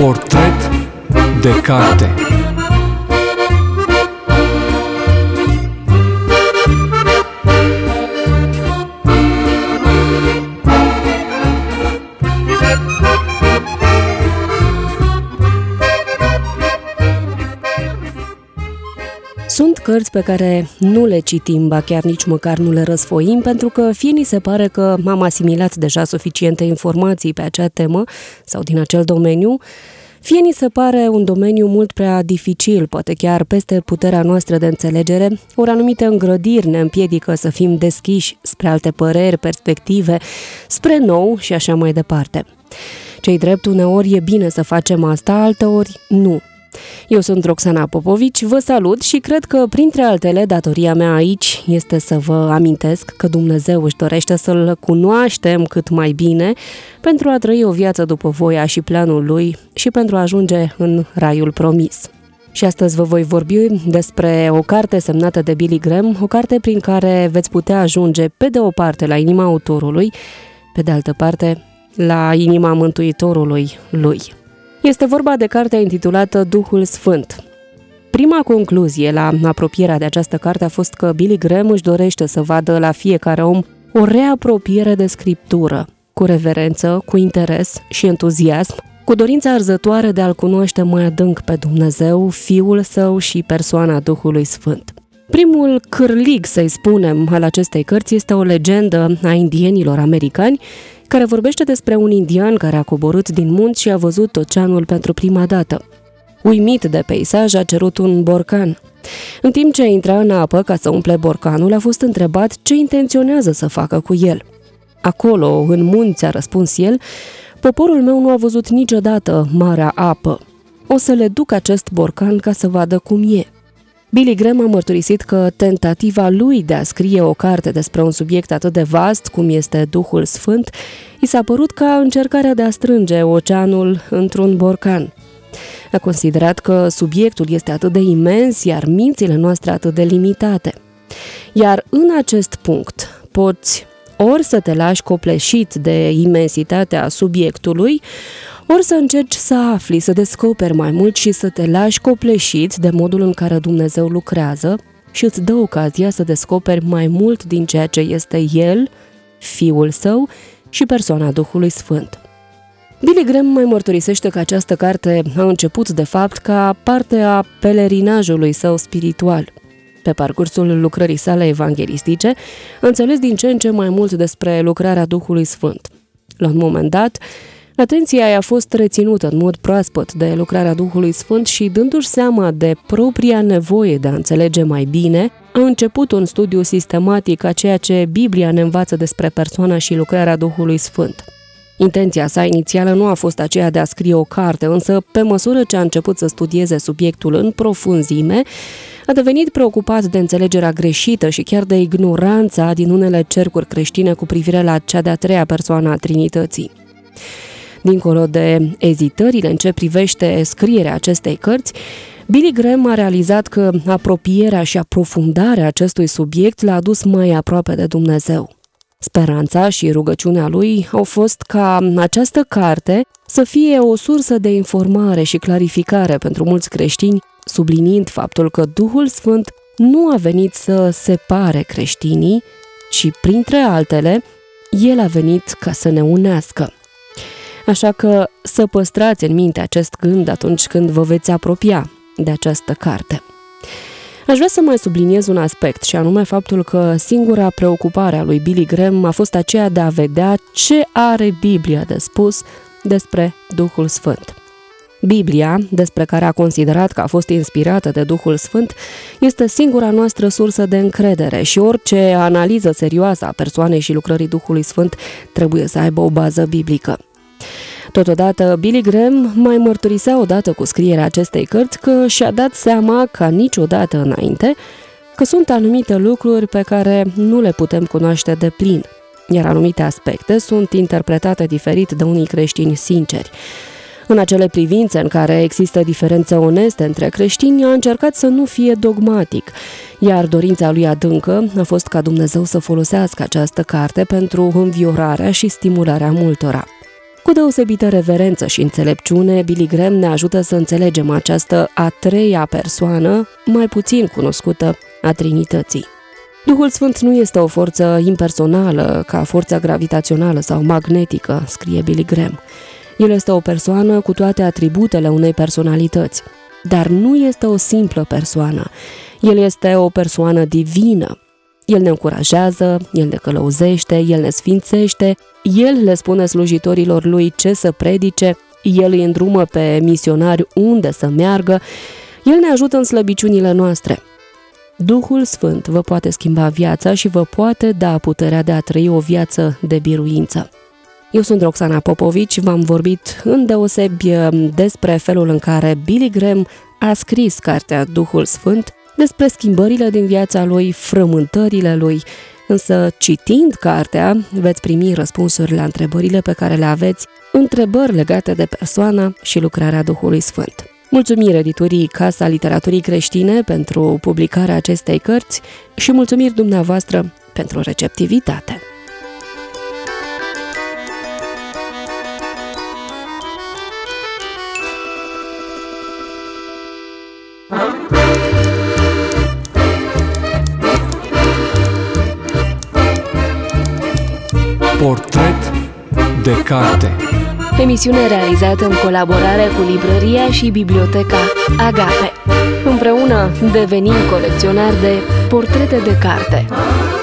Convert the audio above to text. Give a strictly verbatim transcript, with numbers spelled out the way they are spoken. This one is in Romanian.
Portret de carte. Sunt cărți pe care nu le citim, ba chiar nici măcar nu le răsfoim, pentru că fie ni se pare că am asimilat deja suficiente informații pe acea temă sau din acel domeniu, fie ni se pare un domeniu mult prea dificil, poate chiar peste puterea noastră de înțelegere, ori anumite îngrădiri ne împiedică să fim deschiși spre alte păreri, perspective, spre nou și așa mai departe. Ce-i drept, uneori e bine să facem asta, alteori nu. Eu sunt Roxana Popovici, vă salut și cred că, printre altele, datoria mea aici este să vă amintesc că Dumnezeu își dorește să-L cunoaștem cât mai bine pentru a trăi o viață după voia și planul Lui și pentru a ajunge în raiul promis. Și astăzi vă voi vorbi despre o carte semnată de Billy Graham, o carte prin care veți putea ajunge pe de o parte la inima autorului, pe de altă parte la inima Mântuitorului lui. Este vorba de cartea intitulată Duhul Sfânt. Prima concluzie la apropierea de această carte a fost că Billy Graham își dorește să vadă la fiecare om o reapropiere de Scriptură, cu reverență, cu interes și entuziasm, cu dorința arzătoare de a-L cunoaște mai adânc pe Dumnezeu, Fiul Său și persoana Duhului Sfânt. Primul cârlig, să-i spunem, al acestei cărți este o legendă a indienilor americani, care vorbește despre un indian care a coborât din munți și a văzut oceanul pentru prima dată. Uimit de peisaj, a cerut un borcan. În timp ce intra în apă ca să umple borcanul, a fost întrebat ce intenționează să facă cu el. Acolo, în munți, a răspuns el, poporul meu nu a văzut niciodată marea apă. O să le duc acest borcan ca să vadă cum e. Billy Graham a mărturisit că tentativa lui de a scrie o carte despre un subiect atât de vast cum este Duhul Sfânt i s-a părut ca încercarea de a strânge oceanul într-un borcan. A considerat că subiectul este atât de imens, iar mințile noastre atât de limitate. Iar în acest punct poți ori să te lași copleșit de imensitatea subiectului, ori să încerci să afli, să descoperi mai mult și să te lași copleșit de modul în care Dumnezeu lucrează și îți dă ocazia să descoperi mai mult din ceea ce este El, Fiul Său și persoana Duhului Sfânt. Billy Graham mai mărturisește că această carte a început, de fapt, ca parte a pelerinajului său spiritual. Pe parcursul lucrării sale evanghelistice, a înțeles din ce în ce mai mult despre lucrarea Duhului Sfânt. La un moment dat, atenția i-a fost reținută în mod proaspăt de lucrarea Duhului Sfânt și, dându-și seama de propria nevoie de a înțelege mai bine, a început un studiu sistematic a ceea ce Biblia ne învață despre persoana și lucrarea Duhului Sfânt. Intenția sa inițială nu a fost aceea de a scrie o carte, însă, pe măsură ce a început să studieze subiectul în profunzime, a devenit preocupat de înțelegerea greșită și chiar de ignoranța din unele cercuri creștine cu privire la cea de-a treia persoană a Trinității. Dincolo de ezitările în ce privește scrierea acestei cărți, Billy Graham a realizat că apropierea și aprofundarea acestui subiect l-a adus mai aproape de Dumnezeu. Speranța și rugăciunea lui au fost ca această carte să fie o sursă de informare și clarificare pentru mulți creștini, subliniind faptul că Duhul Sfânt nu a venit să separe creștinii, ci, printre altele, El a venit ca să ne unească. Așa că să păstrați în minte acest gând atunci când vă veți apropia de această carte. Aș vrea să mai subliniez un aspect, și anume faptul că singura preocupare a lui Billy Graham a fost aceea de a vedea ce are Biblia de spus despre Duhul Sfânt. Biblia, despre care a considerat că a fost inspirată de Duhul Sfânt, este singura noastră sursă de încredere și orice analiză serioasă a persoanei și lucrării Duhului Sfânt trebuie să aibă o bază biblică. Totodată, Billy Graham mai mărturisea odată cu scrierea acestei cărți că și-a dat seama, ca niciodată înainte, că sunt anumite lucruri pe care nu le putem cunoaște de plin, iar anumite aspecte sunt interpretate diferit de unii creștini sinceri. În acele privințe în care există diferențe oneste între creștini, a încercat să nu fie dogmatic, iar dorința lui adâncă a fost ca Dumnezeu să folosească această carte pentru înviorarea și stimularea multora. Cu deosebită reverență și înțelepciune, Billy Graham ne ajută să înțelegem această a treia persoană, mai puțin cunoscută, a Trinității. Duhul Sfânt nu este o forță impersonală, ca forța gravitațională sau magnetică, scrie Billy Graham. El este o persoană cu toate atributele unei personalități, dar nu este o simplă persoană. El este o persoană divină. El ne încurajează, El ne călăuzește, El ne sfințește, El le spune slujitorilor Lui ce să predice, El îi îndrumă pe misionari unde să meargă, El ne ajută în slăbiciunile noastre. Duhul Sfânt vă poate schimba viața și vă poate da puterea de a trăi o viață de biruință. Eu sunt Roxana Popovici, v-am vorbit îndeosebi despre felul în care Billy Graham a scris cartea Duhul Sfânt, despre schimbările din viața lui, frământările lui, însă citind cartea veți primi răspunsuri la întrebările pe care le aveți, întrebări legate de persoana și lucrarea Duhului Sfânt. Mulțumiri editurii Casa Literaturii Creștine pentru publicarea acestei cărți și mulțumiri dumneavoastră pentru receptivitate. Portret de carte. Emisiune realizată în colaborare cu librăria și biblioteca Agape. Împreună devenim colecționari de portrete de carte.